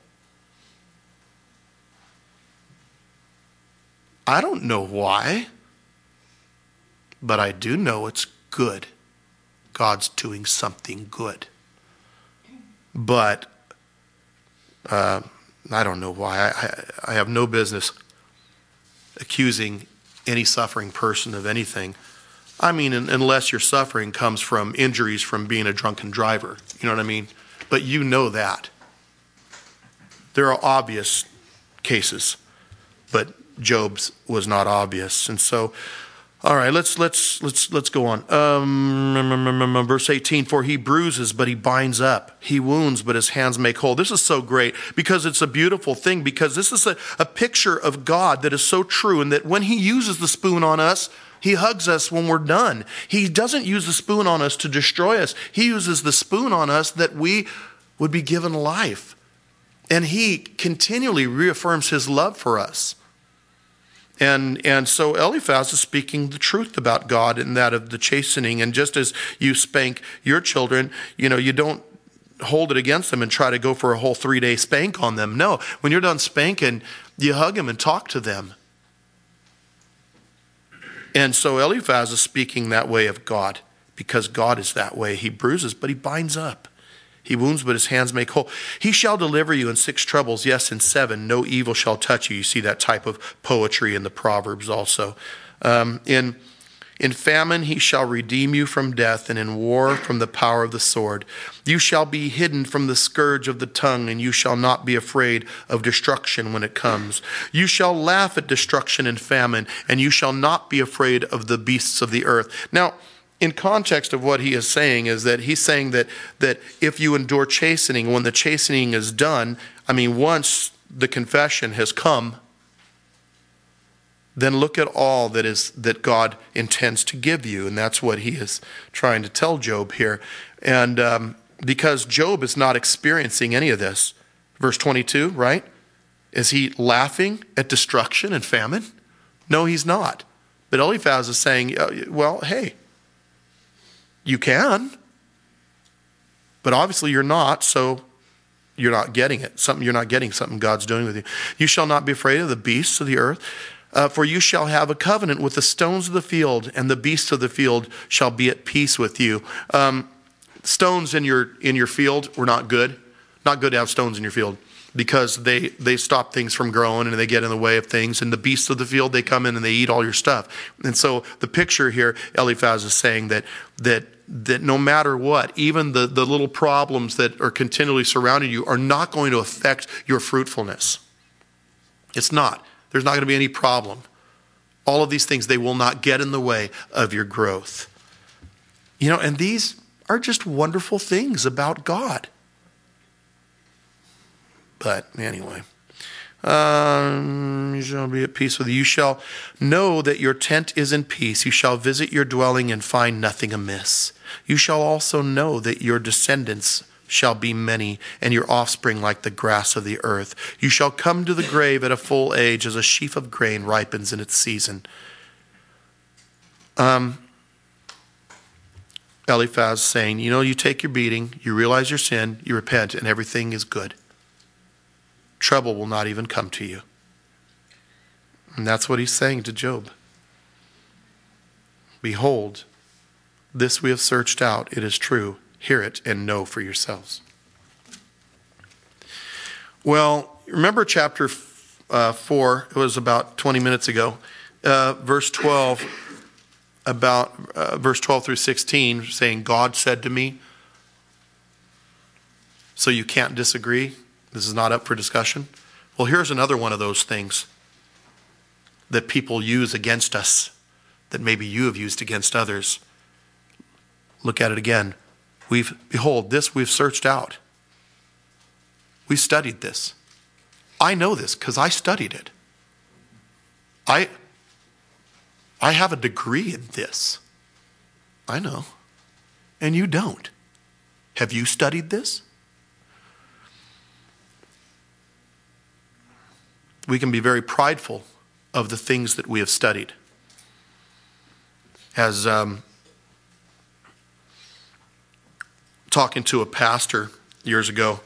I don't know why, but I do know it's good. God's doing something good. But I don't know why. I have no business accusing any suffering person of anything. I mean, unless your suffering comes from injuries from being a drunken driver. You know what I mean? But you know that. There are obvious cases, but Job's was not obvious. And so, all right, let's go on. Verse 18, for he bruises, but he binds up. He wounds, but his hands make whole. This is so great because it's a beautiful thing, because this is a picture of God that is so true, and that when he uses the spoon on us, he hugs us when we're done. He doesn't use the spoon on us to destroy us. He uses the spoon on us that we would be given life. And he continually reaffirms his love for us. And so Eliphaz is speaking the truth about God in that of the chastening. And just as you spank your children, you don't hold it against them and try to go for a whole 3-day spank on them. No, when you're done spanking, you hug them and talk to them. And so Eliphaz is speaking that way of God, because God is that way. He bruises, but he binds up. He wounds, but his hands make whole. He shall deliver you in 6 troubles, yes, in 7. No evil shall touch you. You see that type of poetry in the Proverbs also. In famine he shall redeem you from death, and in war from the power of the sword. You shall be hidden from the scourge of the tongue, and you shall not be afraid of destruction when it comes. You shall laugh at destruction and famine, and you shall not be afraid of the beasts of the earth. Now, in context of what he is saying is that he's saying that if you endure chastening, when the chastening is done, once the confession has come, then look at all that God intends to give you. And that's what he is trying to tell Job here. And because Job is not experiencing any of this. Verse 22, right? Is he laughing at destruction and famine? No, he's not. But Eliphaz is saying, well, hey, you can. But obviously you're not, so you're not getting it. You're not getting something God's doing with you. You shall not be afraid of the beasts of the earth. For you shall have a covenant with the stones of the field, and the beasts of the field shall be at peace with you. Stones in your field were not good. Not good to have stones in your field, because they stop things from growing and they get in the way of things. And the beasts of the field, they come in and they eat all your stuff. And so the picture here, Eliphaz is saying that no matter what, even the little problems that are continually surrounding you are not going to affect your fruitfulness. It's not. There's not going to be any problem. All of these things, they will not get in the way of your growth. And these are just wonderful things about God. But anyway, you shall be at peace with you. You shall know that your tent is in peace. You shall visit your dwelling and find nothing amiss. You shall also know that your descendants shall be many, and your offspring like the grass of the earth. You shall come to the grave at a full age, as a sheaf of grain ripens in its season. Eliphaz saying, you take your beating, you realize your sin, you repent, and everything is good. Trouble will not even come to you. And that's what he's saying to Job. Behold, this we have searched out, it is true. Hear it and know for yourselves. Well, remember chapter 4, it was about 20 minutes ago, verse 12, verse 12 through 16, saying, God said to me, so you can't disagree. This is not up for discussion. Well, here's another one of those things that people use against us, that maybe you have used against others. Look at it again. Behold, this we've searched out. We studied this. I know this because I studied it. I have a degree in this. I know. And you don't. Have you studied this? We can be very prideful of the things that we have studied. As talking to a pastor years ago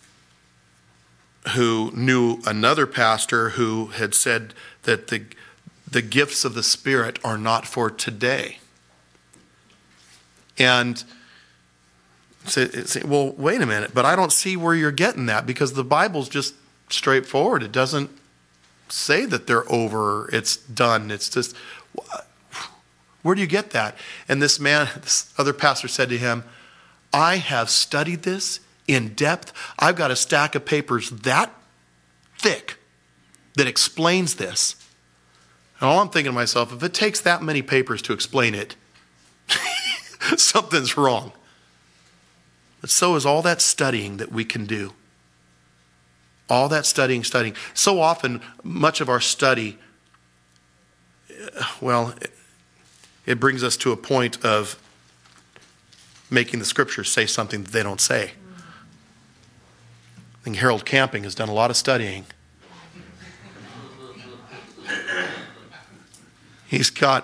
who knew another pastor who had said that the gifts of the Spirit are not for today. And say, well, wait a minute, but I don't see where you're getting that, because the Bible's just straightforward. It doesn't say that they're over, it's done. It's just, where do you get that? And this other pastor said to him, I have studied this in depth. I've got a stack of papers that thick that explains this. And all I'm thinking to myself, if it takes that many papers to explain it, something's wrong. But so is all that studying that we can do. All that studying. So often, much of our study, it brings us to a point of making the scriptures say something that they don't say. I think Harold Camping has done a lot of studying. He's got,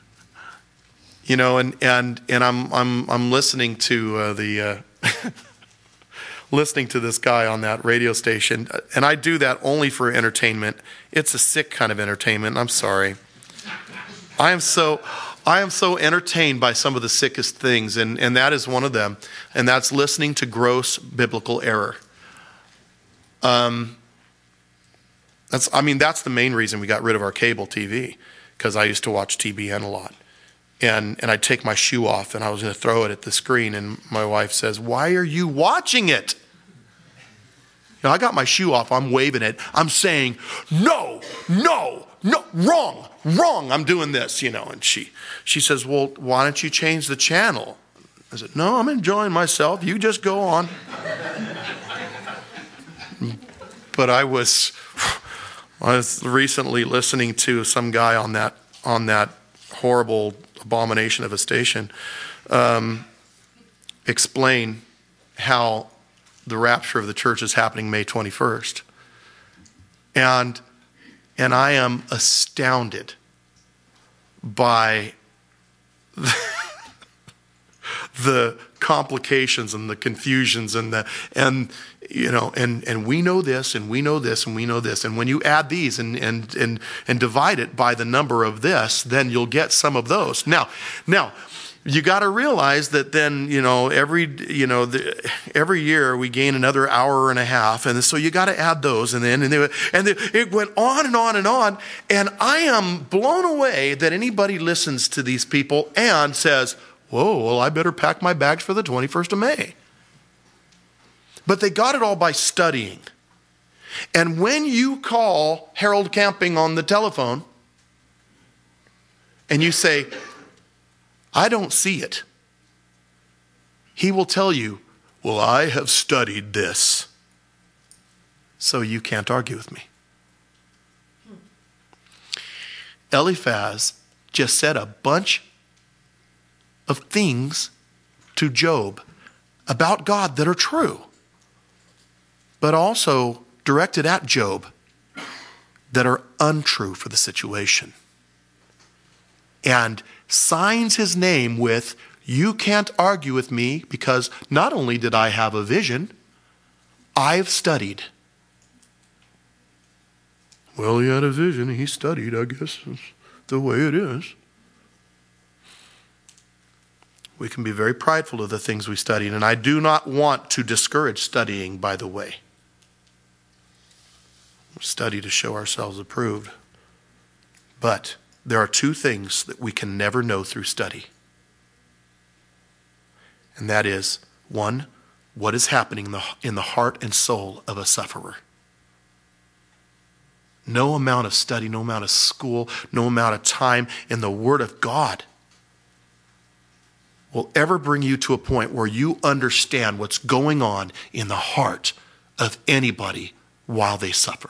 and I'm listening to listening to this guy on that radio station. And I do that only for entertainment. It's a sick kind of entertainment. I'm sorry. I am so entertained by some of the sickest things, and that is one of them. And that's listening to gross biblical error. That's the main reason we got rid of our cable TV, because I used to watch TBN a lot. And I'd take my shoe off and I was going to throw it at the screen, and my wife says, "Why are you watching it?" I got my shoe off, I'm waving it, I'm saying, no, wrong, I'm doing this, and she says, "Well, why don't you change the channel?" I said, "No, I'm enjoying myself, you just go on." But I was recently listening to some guy on that horrible abomination of a station explain how the rapture of the church is happening May 21st. And I am astounded by the complications and the confusions and we know this and we know this and we know this, and when you add these and divide it by the number of this, then you'll get some of those. Now you got to realize that then every year we gain another hour and a half, and so you got to add those, and it went on and on and on, and I am blown away that anybody listens to these people and says, "Whoa, well, I better pack my bags for the 21st of May." But they got it all by studying. And when you call Harold Camping on the telephone and you say, "I don't see it," he will tell you, "Well, I have studied this, so you can't argue with me." Eliphaz just said a bunch of things to Job about God that are true, but also directed at Job that are untrue for the situation. And signs his name with, "You can't argue with me, because not only did I have a vision, I've studied." Well, he had a vision, he studied, I guess that's the way it is. We can be very prideful of the things we study, and I do not want to discourage studying, by the way. We study to show ourselves approved. But there are two things that we can never know through study. And that is, one, what is happening in the heart and soul of a sufferer. No amount of study, no amount of school, no amount of time in the Word of God will ever bring you to a point where you understand what's going on in the heart of anybody while they suffer.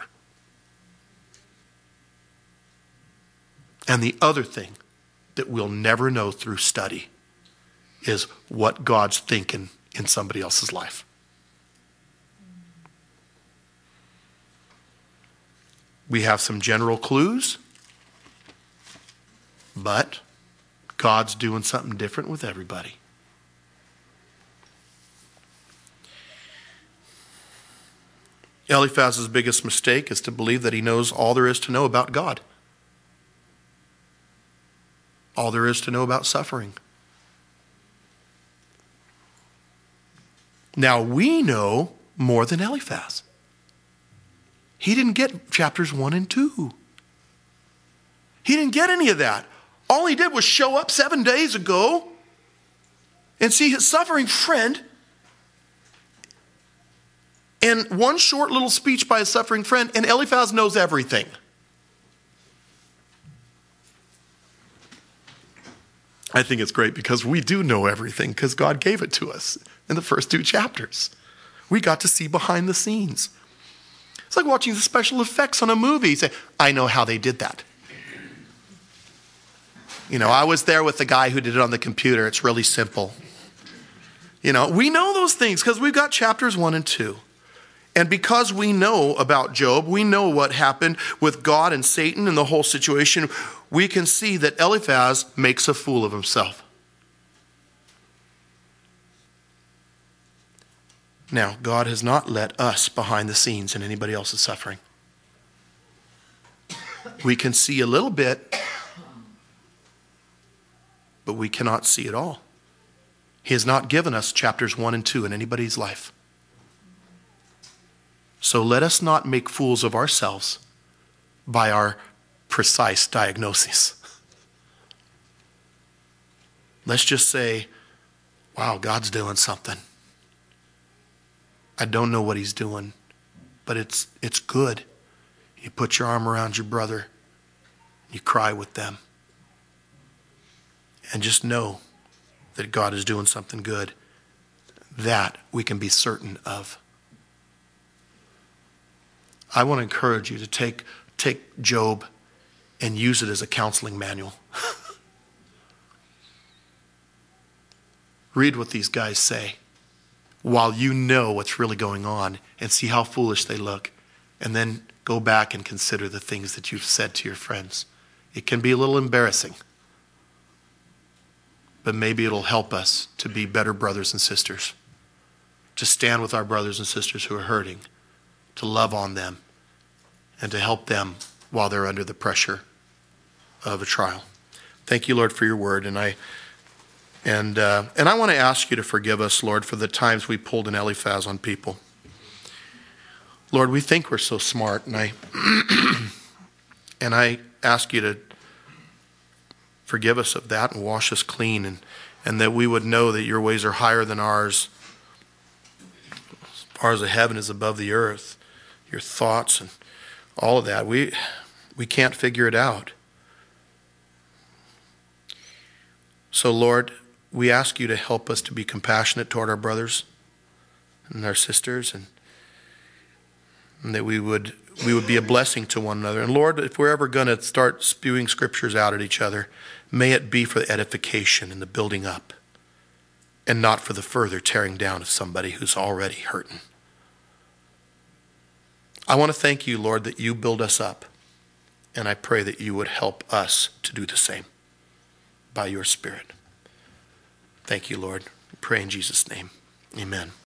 And the other thing that we'll never know through study is what God's thinking in somebody else's life. We have some general clues, but God's doing something different with everybody. Eliphaz's biggest mistake is to believe that he knows all there is to know about God. All there is to know about suffering. Now we know more than Eliphaz. He didn't get chapters 1 and 2. He didn't get any of that. All he did was show up 7 days ago and see his suffering friend, and one short little speech by his suffering friend, and Eliphaz knows everything. I think it's great because we do know everything because God gave it to us in the first 2 chapters. We got to see behind the scenes. It's like watching the special effects on a movie. You say, "I know how they did that. I was there with the guy who did it on the computer. It's really simple." We know those things because we've got chapters 1 and 2. And because we know about Job, we know what happened with God and Satan and the whole situation, we can see that Eliphaz makes a fool of himself. Now, God has not let us behind the scenes in anybody else's suffering. We can see a little bit, but we cannot see it all. He has not given us chapters 1 and 2 in anybody's life. So let us not make fools of ourselves by our precise diagnoses. Let's just say, wow, God's doing something. I don't know what he's doing, but it's good. You put your arm around your brother, you cry with them. And just know that God is doing something good. That we can be certain of. I want to encourage you to take Job and use it as a counseling manual. Read what these guys say while you know what's really going on and see how foolish they look. And then go back and consider the things that you've said to your friends. It can be a little embarrassing, but maybe it'll help us to be better brothers and sisters, to stand with our brothers and sisters who are hurting, to love on them, and to help them while they're under the pressure of a trial. Thank you, Lord, for your word. And I want to ask you to forgive us, Lord, for the times we pulled an Eliphaz on people. Lord, we think we're so smart, and I ask you to forgive us of that and wash us clean, and that we would know that your ways are higher than ours. As far as the heaven is above the earth, your thoughts and all of that, we can't figure it out. So, Lord, we ask you to help us to be compassionate toward our brothers and our sisters, and that we would be a blessing to one another. And Lord, if we're ever going to start spewing scriptures out at each other, may it be for the edification and the building up, and not for the further tearing down of somebody who's already hurting. I want to thank you, Lord, that you build us up, and I pray that you would help us to do the same by your Spirit. Thank you, Lord. I pray in Jesus' name. Amen.